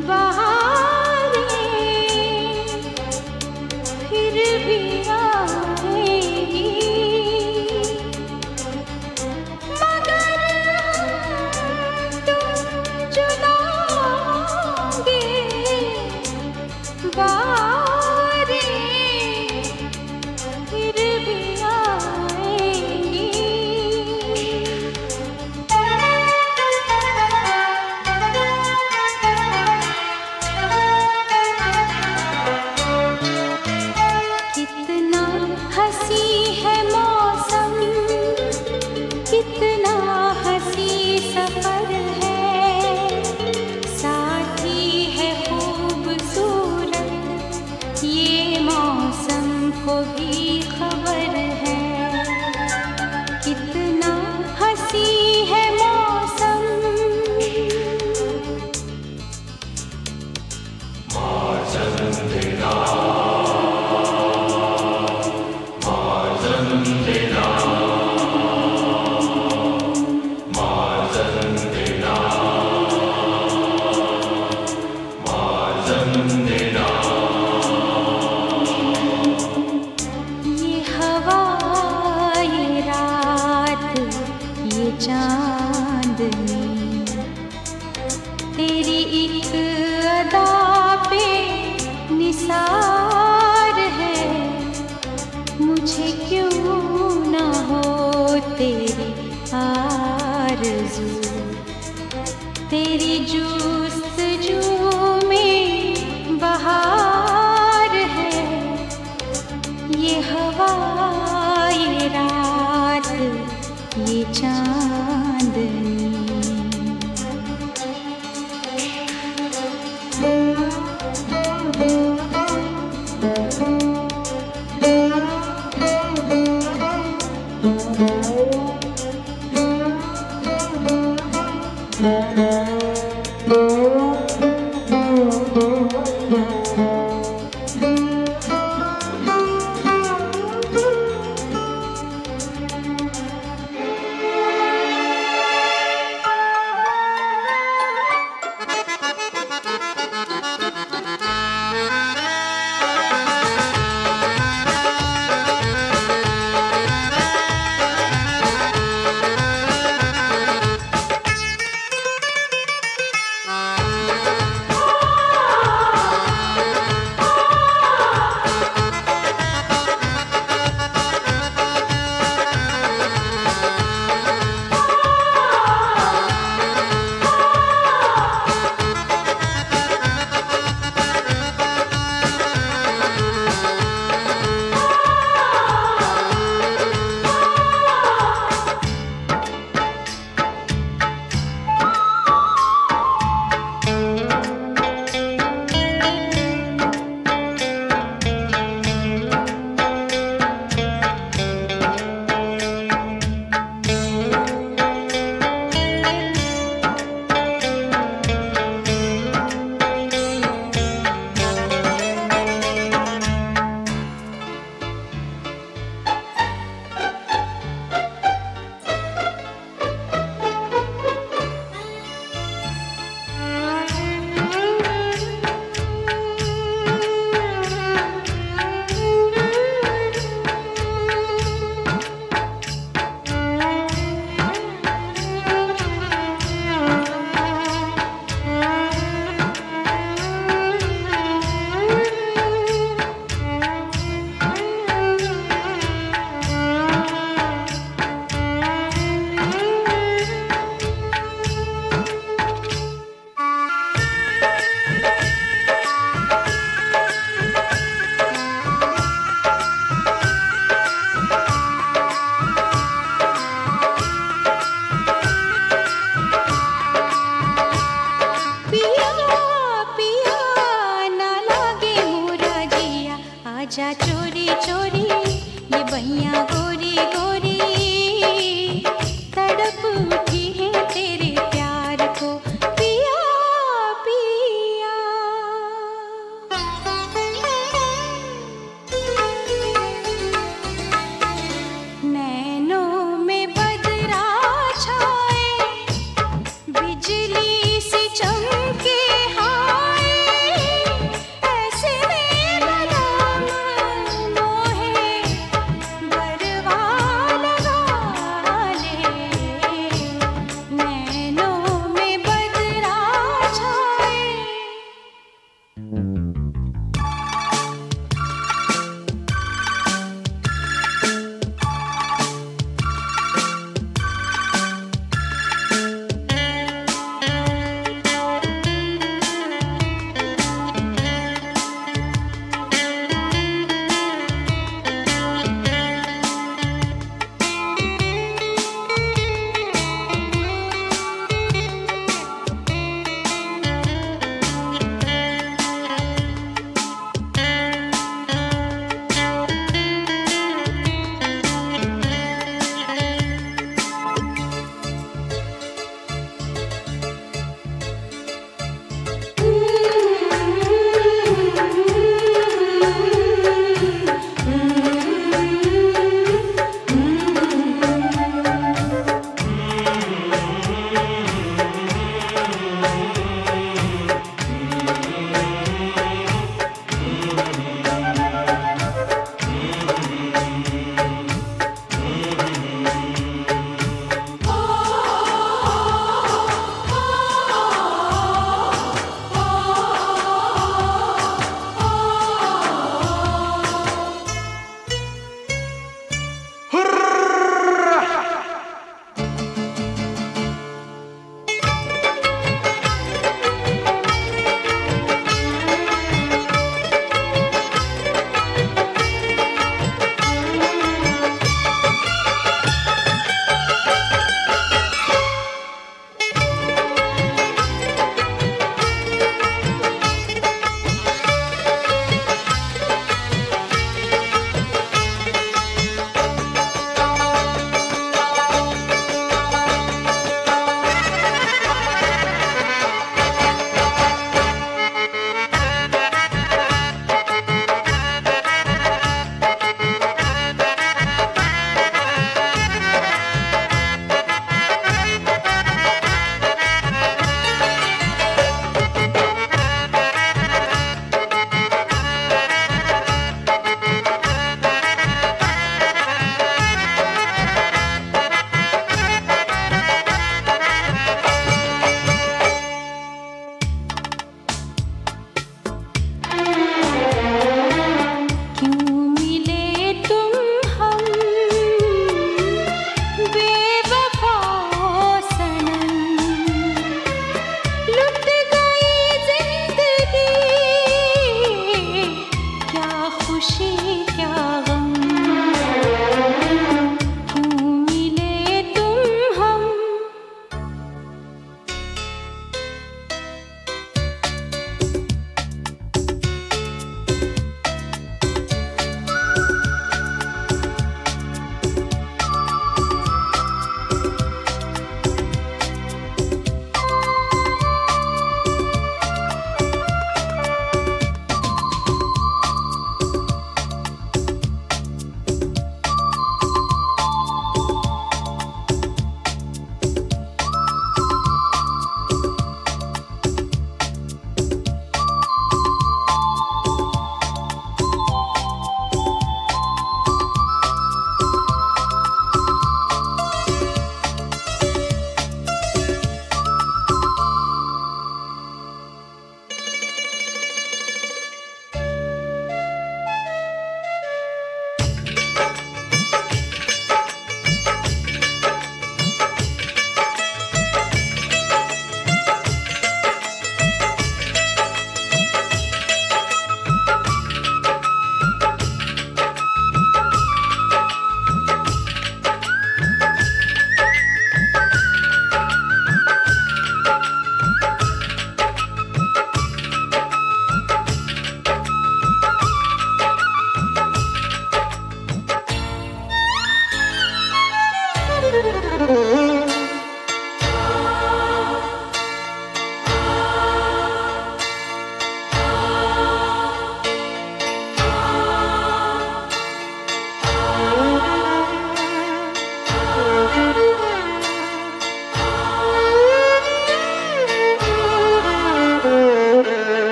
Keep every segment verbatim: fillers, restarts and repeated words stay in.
फिर भी आएगी, मगर तुम जुदा होंगे बारें फिर भी आएगी। कितना हंसी है मौसम, कितना हंसी सफर है, साथी है खूबसूरत ये मौसम को भी खबर है। कितना हंसी है मौसम, ये हवा ये रात ये चांदनी, तेरी एक अदा पे निसार है। मुझे क्यों ना हो तेरी आरज़ू, तेरी जुस्तजू में बहार है। ये हवा ये रात ये चांदनी,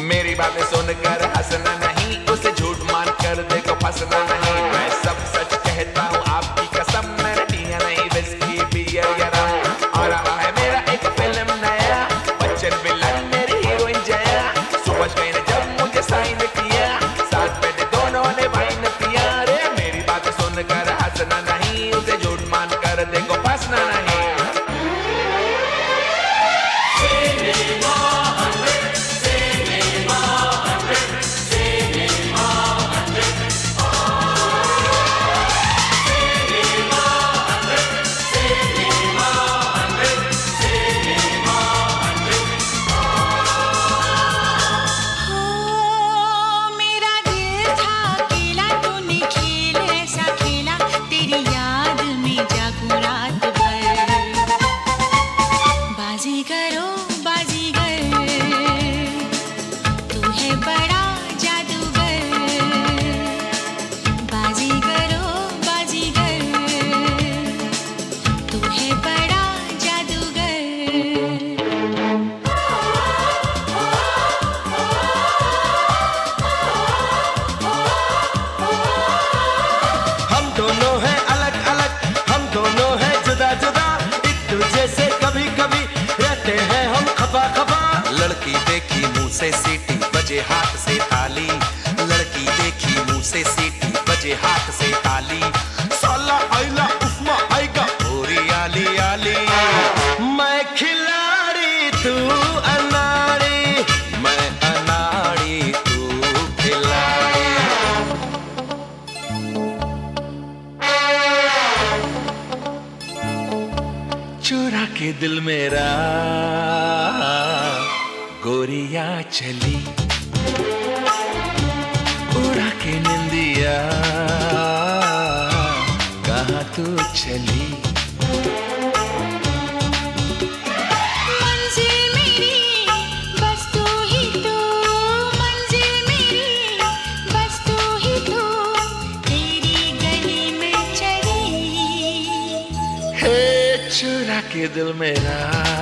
मेरी बातें सुनकर हंसना नहीं, उसे झूठ मान कर देखो फंसना नहीं। मैं सब सच कहता हूँ आपकी कसम, मैंने पिया नहीं विस्की बियर या रम। और आया है मेरा एक फिल्म नया, बच्चन विलन मेरी हीरोइन जया। सुबह गई ने जब मुझे साइन किया, साथ में दोनों ने वाइन पिया। रे मेरी बातें सुनकर हंसना नहीं, उसे झूठ मान कर देखो फंसना नहीं। लड़की देखी मुंह से सीटी बजे हाथ से ताली, लड़की देखी मुंह से सीटी बजे हाथ से ताली। साला आइला उस्मा आएगा पूरी आली आली। मैं खिलाड़ी तू अनाड़ी, मैं अनाड़ी तू खिलाड़ी। चुरा के दिल मेरा गोरिया चली, उड़ा के निंदिया कहाँ तू चली। मंजिल मेरी बस तू ही तू, मंजिल मेरी बस तू ही तू, तेरी गली में चली। हे चुरा के दिल मेरा